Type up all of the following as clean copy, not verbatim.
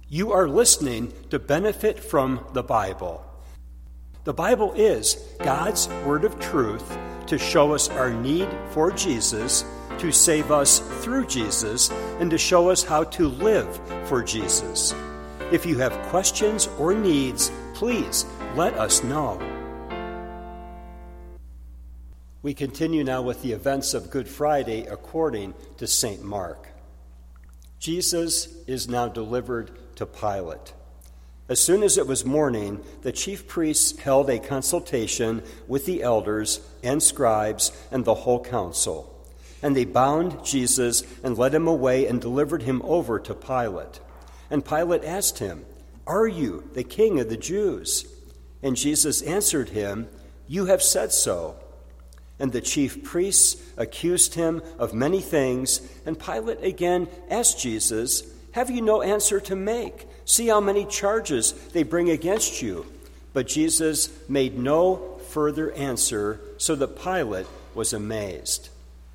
You are listening to Benefit from the Bible. The Bible is God's word of truth to show us our need for Jesus, to save us through Jesus, and to show us how to live for Jesus. If you have questions or needs, please let us know. We continue now with the events of Good Friday according to St. Mark. Jesus is now delivered to Pilate. As soon as it was morning, the chief priests held a consultation with the elders and scribes and the whole council. And they bound Jesus and led him away and delivered him over to Pilate. And Pilate asked him, "Are you the king of the Jews?" And Jesus answered him, "You have said so." And the chief priests accused him of many things. And Pilate again asked Jesus, "Have you no answer to make? See how many charges they bring against you." But Jesus made no further answer, so that Pilate was amazed.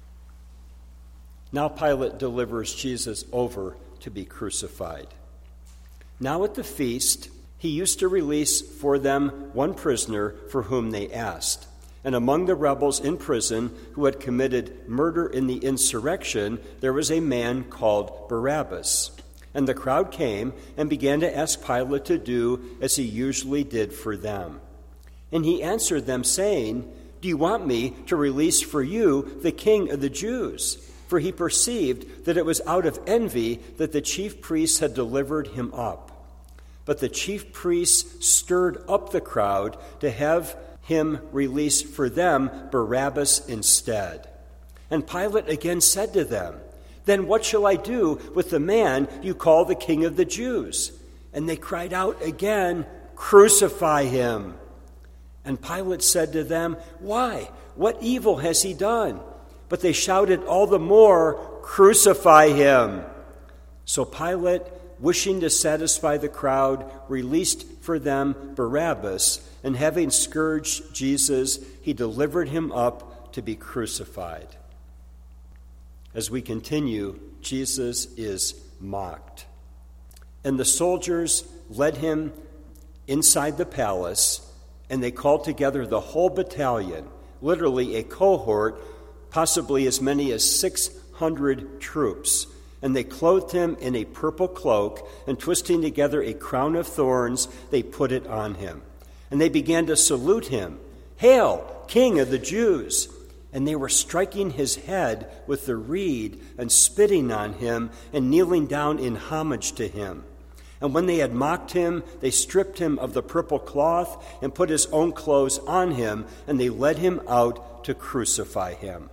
Now Pilate delivers Jesus over to be crucified. Now at the feast, he used to release for them one prisoner for whom they asked. And among the rebels in prison who had committed murder in the insurrection, there was a man called Barabbas. And the crowd came and began to ask Pilate to do as he usually did for them. And he answered them, saying, "Do you want me to release for you the king of the Jews?" For he perceived that it was out of envy that the chief priests had delivered him up. But the chief priests stirred up the crowd to have him release for them Barabbas instead. And Pilate again said to them, "Then what shall I do with the man you call the king of the Jews?" And they cried out again, "Crucify him." And Pilate said to them, "Why? What evil has he done?" But they shouted all the more, "Crucify him." So Pilate, wishing to satisfy the crowd, released for them Barabbas, and having scourged Jesus, he delivered him up to be crucified. As we continue, Jesus is mocked. And the soldiers led him inside the palace, and they called together the whole battalion, literally a cohort, possibly as many as 600 troops. And they clothed him in a purple cloak, and twisting together a crown of thorns, they put it on him. And they began to salute him, "Hail, King of the Jews!" And they were striking his head with the reed and spitting on him and kneeling down in homage to him. And when they had mocked him, they stripped him of the purple cloth and put his own clothes on him, and they led him out to crucify him.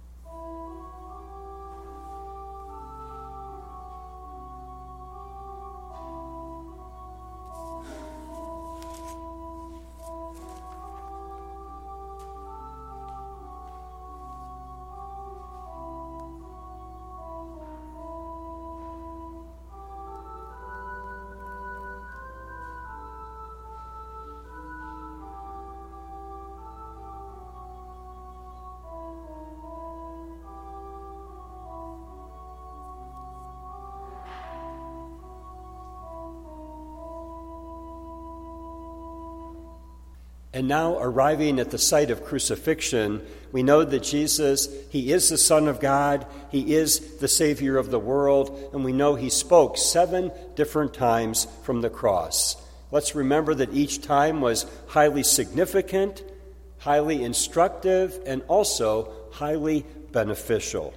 And now, arriving at the site of crucifixion, we know that Jesus, he is the Son of God, he is the Savior of the world, and we know he spoke 7 different times from the cross. Let's remember that each time was highly significant, highly instructive, and also highly beneficial.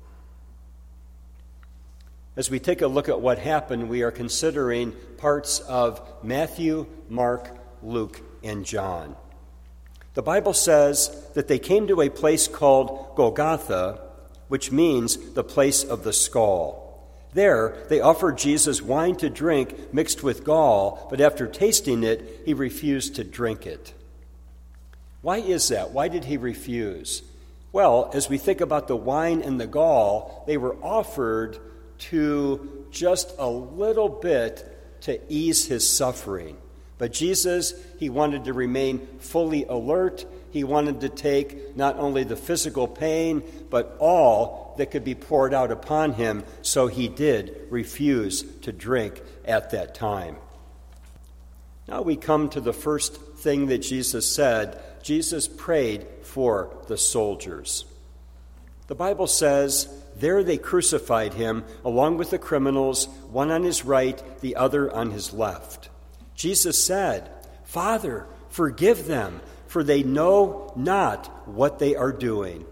As we take a look at what happened, we are considering parts of Matthew, Mark, Luke, and John. The Bible says that they came to a place called Golgotha, which means the place of the skull. There, they offered Jesus wine to drink mixed with gall, but after tasting it, he refused to drink it. Why is that? Why did he refuse? Well, as we think about the wine and the gall, they were offered to just a little bit to ease his suffering. But Jesus, he wanted to remain fully alert. He wanted to take not only the physical pain, but all that could be poured out upon him, so he did refuse to drink at that time. Now we come to the first thing that Jesus said. Jesus prayed for the soldiers. The Bible says, there they crucified him along with the criminals, one on his right, the other on his left. Jesus said, Father, forgive them, for they know not what they are doing.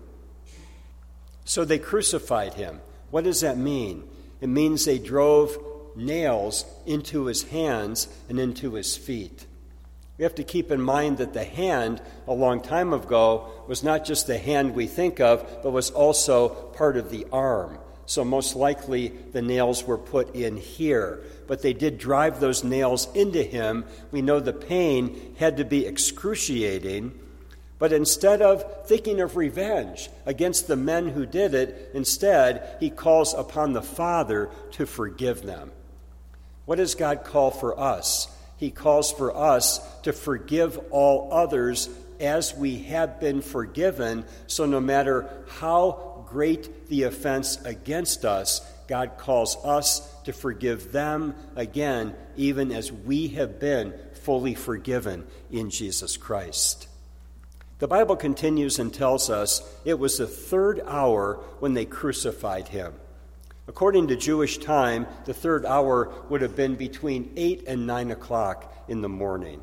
So they crucified him. What does that mean? It means they drove nails into his hands and into his feet. We have to keep in mind that the hand, a long time ago, was not just the hand we think of, but was also part of the arm. So most likely the nails were put in here. But they did drive those nails into him. We know the pain had to be excruciating. But instead of thinking of revenge against the men who did it, instead he calls upon the Father to forgive them. What does God call for us? He calls for us to forgive all others as we have been forgiven. So no matter how great the offense against us, God calls us to forgive them again, even as we have been fully forgiven in Jesus Christ. The Bible continues and tells us it was the third hour when they crucified him. According to Jewish time, the third hour would have been between 8 and 9 o'clock in the morning.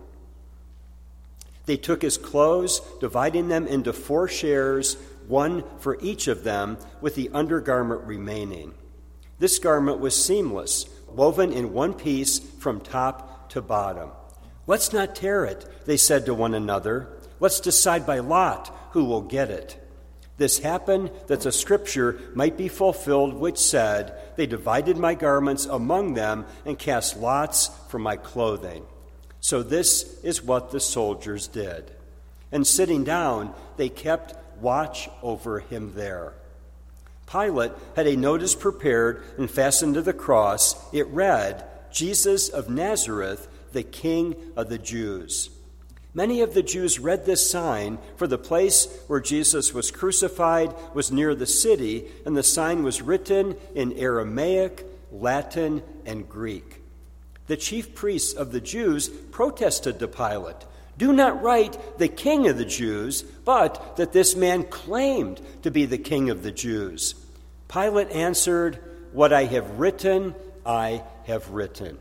They took his clothes, dividing them into 4 shares, one for each of them, with the undergarment remaining. This garment was seamless, woven in one piece from top to bottom. Let's not tear it, they said to one another. Let's decide by lot who will get it. This happened that the scripture might be fulfilled, which said, They divided my garments among them and cast lots for my clothing. So this is what the soldiers did. And sitting down, they kept watch over him there. Pilate had a notice prepared and fastened to the cross. It read, Jesus of Nazareth, the King of the Jews. Many of the Jews read this sign, for the place where Jesus was crucified was near the city, and the sign was written in Aramaic, Latin, and Greek. The chief priests of the Jews protested to Pilate, Do not write the King of the Jews, but that this man claimed to be the King of the Jews. Pilate answered, What I have written, I have written.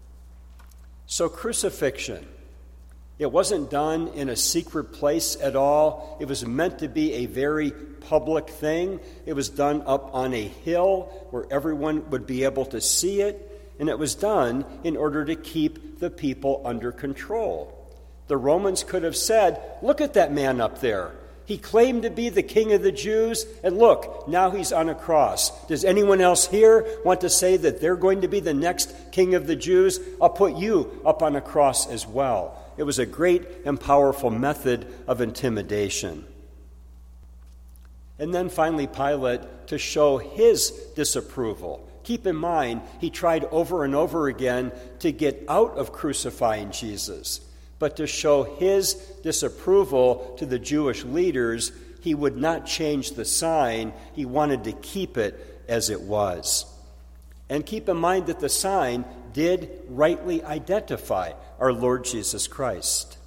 So crucifixion. It wasn't done in a secret place at all. It was meant to be a very public thing. It was done up on a hill where everyone would be able to see it. And it was done in order to keep the people under control. The Romans could have said, Look at that man up there. He claimed to be the King of the Jews, and look, now he's on a cross. Does anyone else here want to say that they're going to be the next King of the Jews? I'll put you up on a cross as well. It was a great and powerful method of intimidation. And then finally, Pilate, to show his disapproval. Keep in mind, he tried over and over again to get out of crucifying Jesus. But to show his disapproval to the Jewish leaders, he would not change the sign. He wanted to keep it as it was. And keep in mind that the sign did rightly identify our Lord Jesus Christ.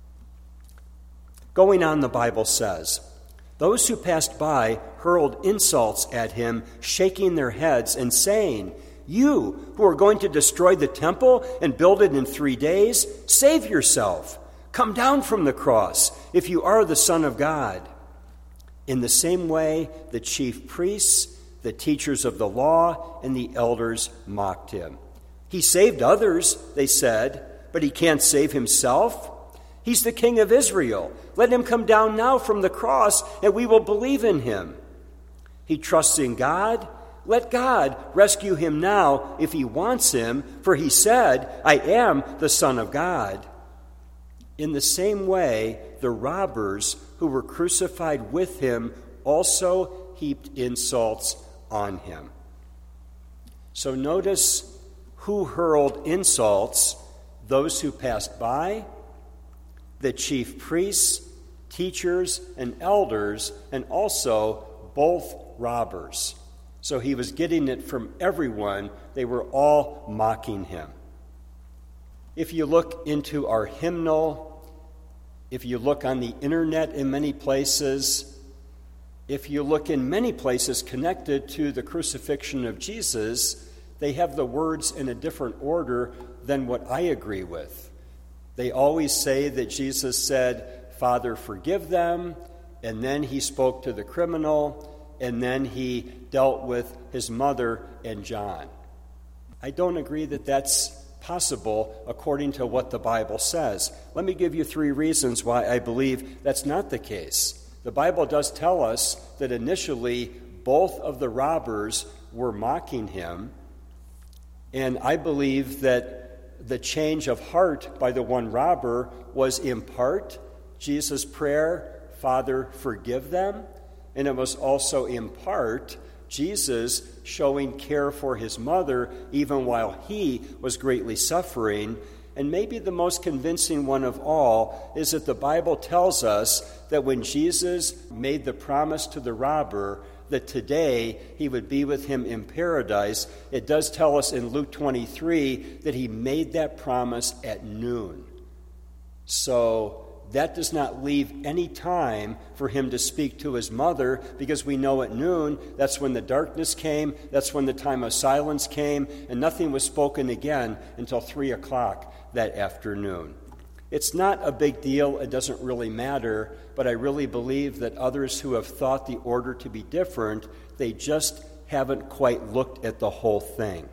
Going on, the Bible says, Those who passed by hurled insults at him, shaking their heads and saying, You who are going to destroy the temple and build it in 3 days, save yourself. Come down from the cross if you are the Son of God. In the same way, the chief priests, the teachers of the law, and the elders mocked him. He saved others, they said, but he can't save himself. He's the King of Israel. Let him come down now from the cross, and we will believe in him. He trusts in God. Let God rescue him now if he wants him, for he said, I am the Son of God. In the same way, the robbers who were crucified with him also heaped insults on him. So notice who hurled insults: those who passed by, the chief priests, teachers, and elders, and also both robbers. So he was getting it from everyone. They were all mocking him. If you look into our hymnal, if you look on the internet in many places, if you look in many places connected to the crucifixion of Jesus, they have the words in a different order than what I agree with. They always say that Jesus said, "Father, forgive them," and then he spoke to the criminal, and then he dealt with his mother and John. I don't agree that that's possible according to what the Bible says. Let me give you 3 reasons why I believe that's not the case. The Bible does tell us that initially both of the robbers were mocking him, and I believe that the change of heart by the one robber was in part Jesus' prayer, "Father, forgive them," and it was also in part Jesus showing care for his mother even while he was greatly suffering. And maybe the most convincing one of all is that the Bible tells us that when Jesus made the promise to the robber that today he would be with him in paradise, it does tell us in Luke 23 that he made that promise at noon. So that does not leave any time for him to speak to his mother, because we know at noon, that's when the darkness came, that's when the time of silence came, and nothing was spoken again until 3 o'clock that afternoon. It's not a big deal, it doesn't really matter, but I really believe that others who have thought the order to be different, they just haven't quite looked at the whole thing.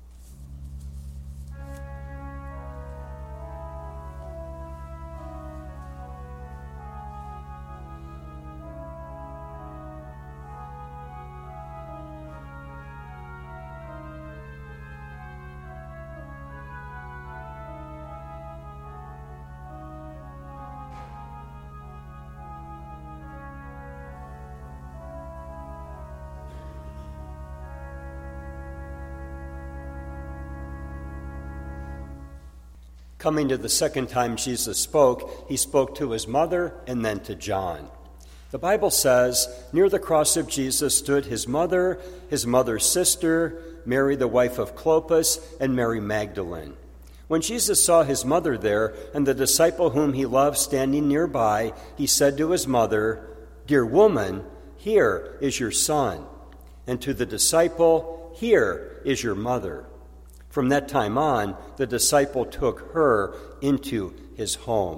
Coming to the second time Jesus spoke, he spoke to his mother and then to John. The Bible says, near the cross of Jesus stood his mother's sister, Mary the wife of Clopas, and Mary Magdalene. When Jesus saw his mother there and the disciple whom he loved standing nearby, he said to his mother, "Dear woman, here is your son." And to the disciple, "Here is your mother." From that time on, the disciple took her into his home.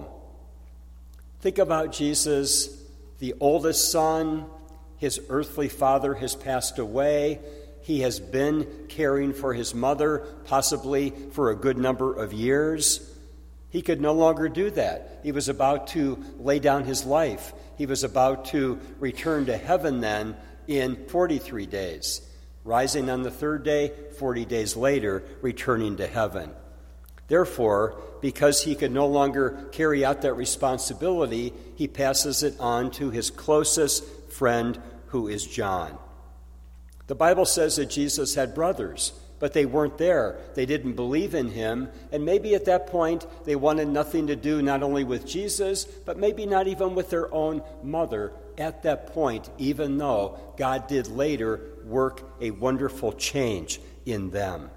Think about Jesus, the oldest son. His earthly father has passed away. He has been caring for his mother, possibly for a good number of years. He could no longer do that. He was about to lay down his life. He was about to return to heaven then in 43 days. Rising on the 3rd day, 40 days later, returning to heaven. Therefore, because he could no longer carry out that responsibility, he passes it on to his closest friend, who is John. The Bible says that Jesus had brothers, but they weren't there. They didn't believe in him, and maybe at that point they wanted nothing to do not only with Jesus, but maybe not even with their own mother at that point, even though God did later work a wonderful change in them.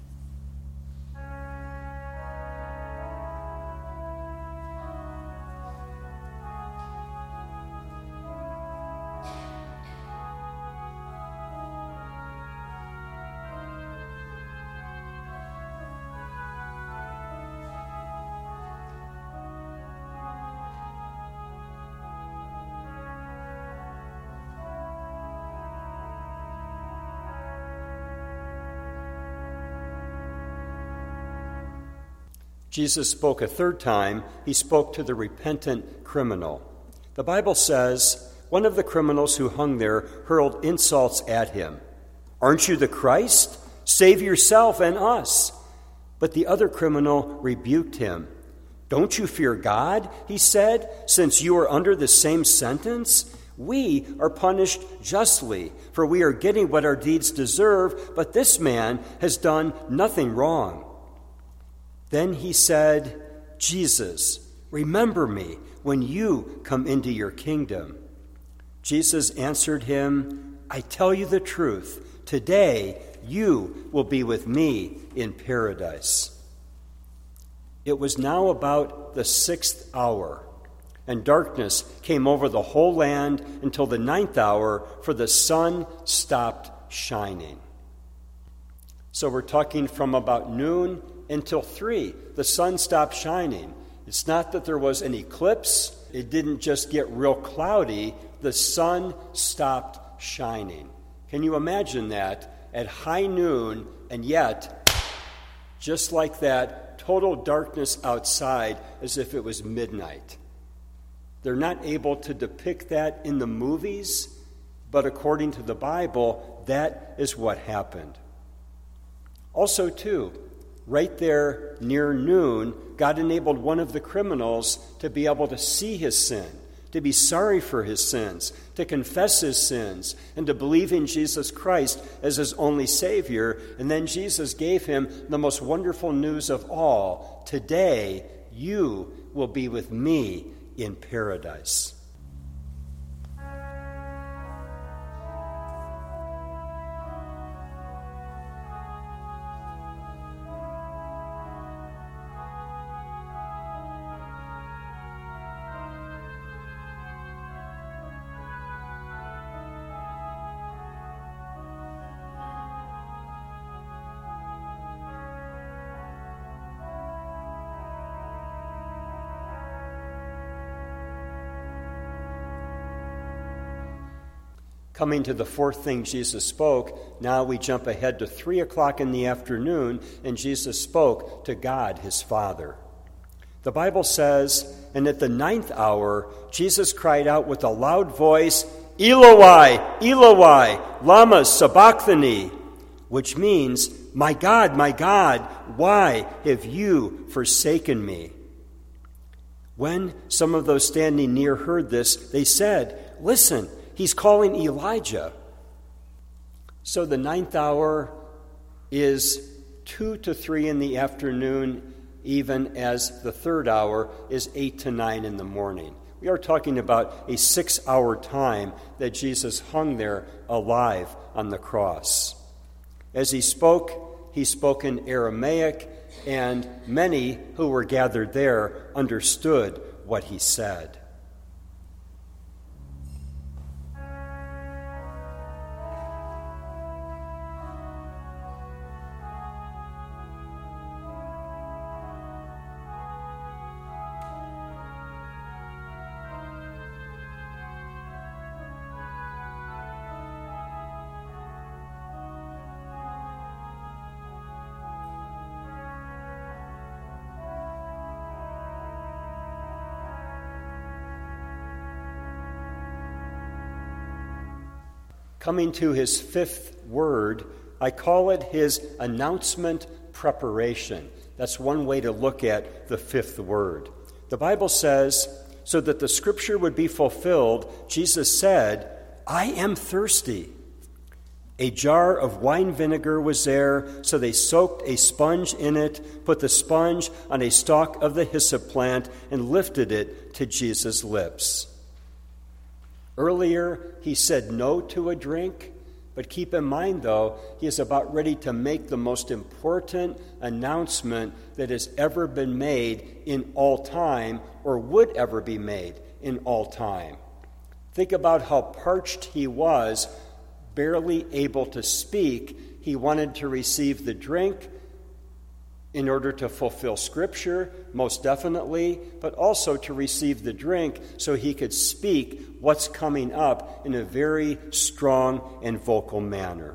Jesus spoke a 3rd time. He spoke to the repentant criminal. The Bible says, one of the criminals who hung there hurled insults at him. "Aren't you the Christ? Save yourself and us." But the other criminal rebuked him. "Don't you fear God," he said, "since you are under the same sentence? We are punished justly, for we are getting what our deeds deserve, but this man has done nothing wrong." Then he said, "Jesus, remember me when you come into your kingdom." Jesus answered him, I tell you the truth, today you will be with me in paradise." It was now about the 6th hour, and darkness came over the whole land until the 9th hour, for the sun stopped shining. So we're talking from about noon until 3. The sun stopped shining. It's not that there was an eclipse. It didn't just get real cloudy. The sun stopped shining. Can you imagine that? At high noon, and yet, just like that, total darkness outside as if it was midnight. They're not able to depict that in the movies, but according to the Bible, that is what happened. Also, too, right there near noon, God enabled one of the criminals to be able to see his sin, to be sorry for his sins, to confess his sins, and to believe in Jesus Christ as his only Savior. And then Jesus gave him the most wonderful news of all: today you will be with me in paradise. Coming to the fourth thing Jesus spoke, now we jump ahead to 3 o'clock in the afternoon, and Jesus spoke to God, his Father. The Bible says, "And at the 9th hour, Jesus cried out with a loud voice, 'Eloi, Eloi, lama sabachthani,' which means, 'My God, why have you forsaken me?' When some of those standing near heard this, they said, 'Listen, he's calling Elijah.'" So the 9th hour is 2 to 3 in the afternoon, even as the 3rd hour is 8 to 9 in the morning. We are talking about a 6-hour time that Jesus hung there alive on the cross. As he spoke in Aramaic, and many who were gathered there understood what he said. Coming to his 5th word, I call it his announcement preparation. That's one way to look at the 5th word. The Bible says, so that the scripture would be fulfilled, Jesus said, "I am thirsty." A jar of wine vinegar was there, so they soaked a sponge in it, put the sponge on a stalk of the hyssop plant, and lifted it to Jesus' lips. Earlier, he said no to a drink, but keep in mind, though, he is about ready to make the most important announcement that has ever been made in all time, or would ever be made in all time. Think about how parched he was, barely able to speak. He wanted to receive the drink in order to fulfill Scripture, most definitely, but also to receive the drink so he could speak what's coming up in a very strong and vocal manner.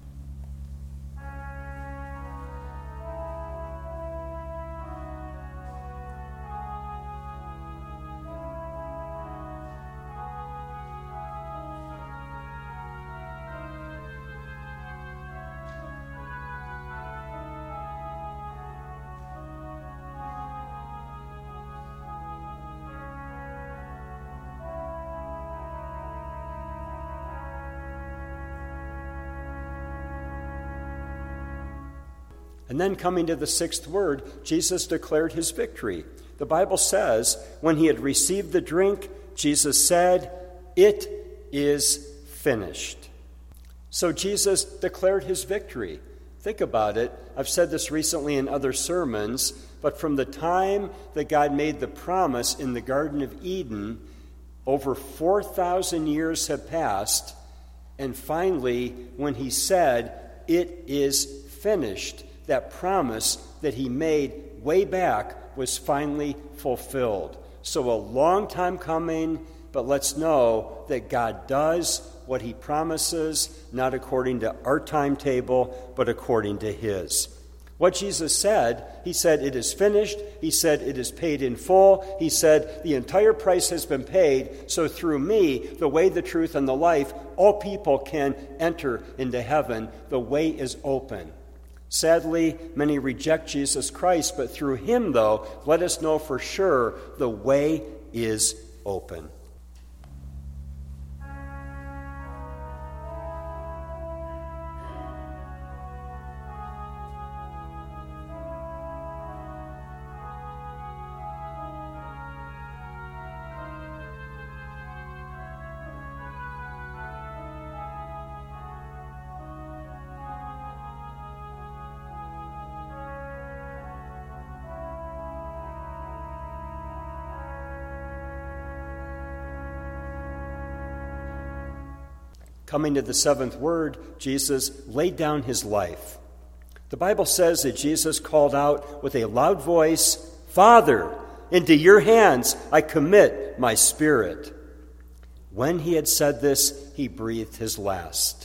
And then coming to the 6th word, Jesus declared his victory. The Bible says, when he had received the drink, Jesus said, "It is finished." So Jesus declared his victory. Think about it. I've said this recently in other sermons, but from the time that God made the promise in the Garden of Eden, over 4,000 years have passed, and finally, when he said, "It is finished," that promise that he made way back was finally fulfilled. So a long time coming, but let's know that God does what he promises, not according to our timetable, but according to his. What Jesus said, he said, "It is finished." He said, "It is paid in full." He said, "The entire price has been paid, so through me, the way, the truth, and the life, all people can enter into heaven. The way is open." Sadly, many reject Jesus Christ, but through him, though, let us know for sure the way is open. Coming to the seventh word, Jesus laid down his life. The Bible says that Jesus called out with a loud voice, "Father, into your hands I commit my spirit." When he had said this, he breathed his last.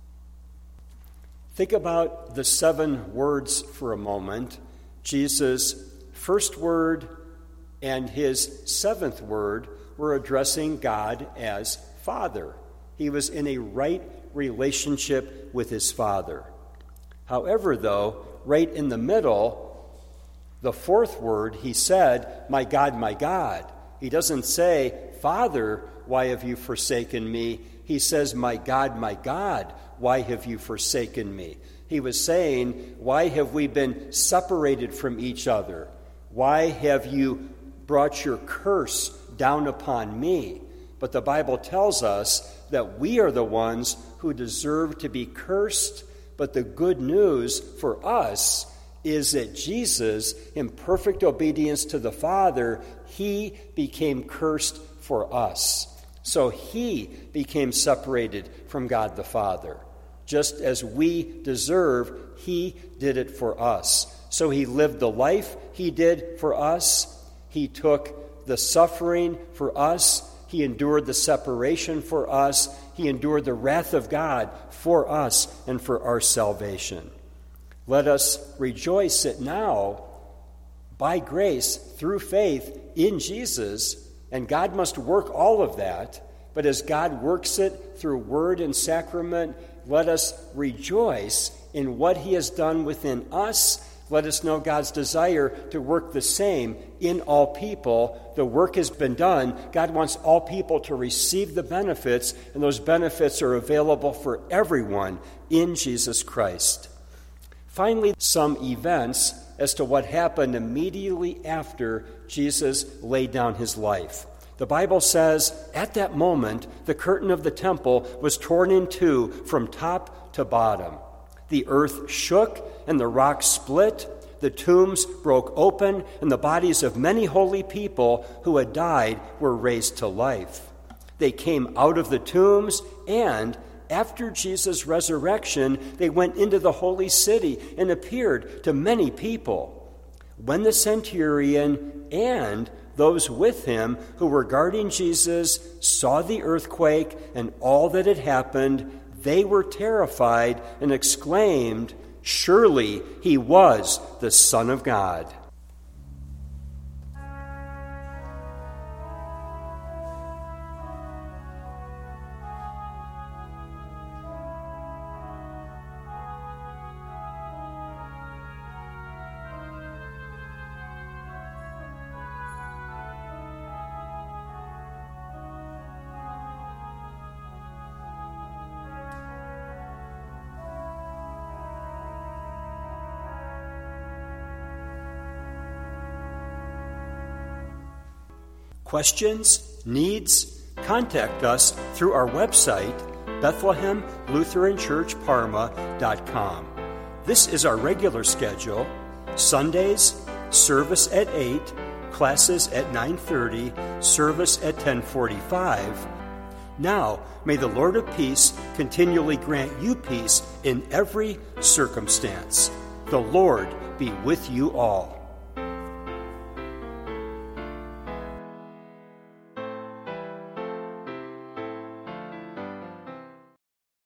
Think about the 7 words for a moment. Jesus' first word and his 7th word were addressing God as Father. He was in a right relationship with his Father. However, though, right in the middle, the 4th word, he said, my God, He doesn't say, "Father, why have you forsaken me?" He says, my God, why have you forsaken me?" He was saying, why have we been separated from each other? Why have you brought your curse down upon me? But the Bible tells us that we are the ones who deserve to be cursed, but the good news for us is that Jesus, in perfect obedience to the Father, he became cursed for us. So he became separated from God the Father. Just as we deserve, he did it for us. So he lived the life he did for us. He took the suffering for us. He endured the separation for us. He endured the wrath of God for us and for our salvation. Let us rejoice that now, by grace, through faith in Jesus, and God must work all of that, but as God works it through word and sacrament, let us rejoice in what he has done within us. Let us know God's desire to work the same in all people. The work has been done. God wants all people to receive the benefits, and those benefits are available for everyone in Jesus Christ. Finally, some events as to what happened immediately after Jesus laid down his life. The Bible says, at that moment, the curtain of the temple was torn in two from top to bottom. The earth shook and the rocks split. The tombs broke open, and the bodies of many holy people who had died were raised to life. They came out of the tombs, and after Jesus' resurrection, they went into the holy city and appeared to many people. When the centurion and those with him who were guarding Jesus saw the earthquake and all that had happened, they were terrified and exclaimed, "Surely he was the Son of God." Questions, needs? Contact us through our website, BethlehemLutheranChurchParma.com. This is our regular schedule. Sundays, service at 8, classes at 9:30, service at 10:45. Now, may the Lord of peace continually grant you peace in every circumstance. The Lord be with you all.